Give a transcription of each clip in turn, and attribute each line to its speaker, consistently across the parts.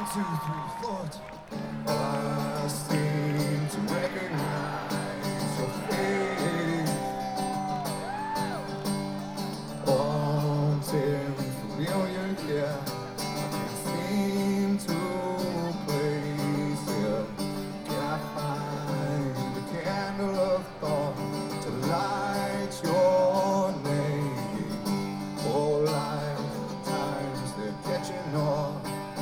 Speaker 1: 2, 3, 4. I seem to recognize your face, haunting, familiar, yeah. I seem to place it. Can I find the candle of thought to light your name? Oh, lifetimes they're catching on.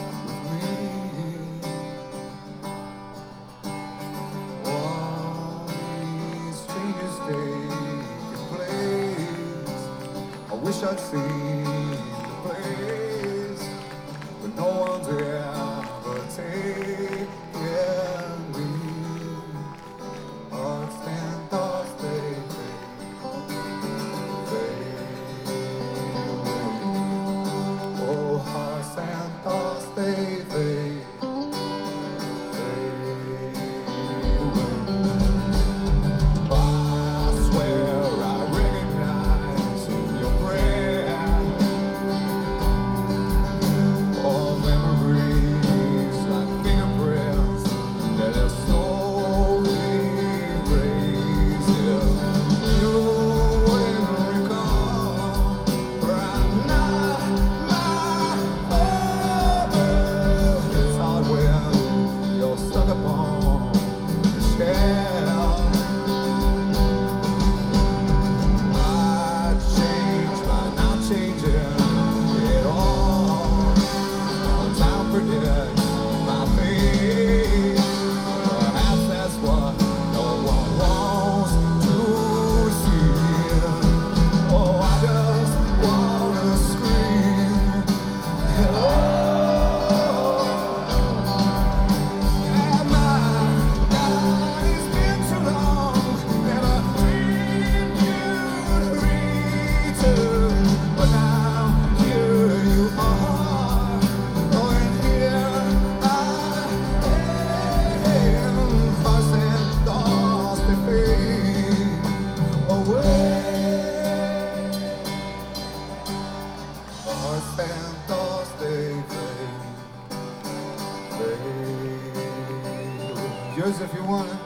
Speaker 1: I wish I'd seen the place, but no one's ever taken me. Hearts and thoughts, they fade away. Oh, hearts and thoughts, they fade. And thoughts they fade. Yours if you want it.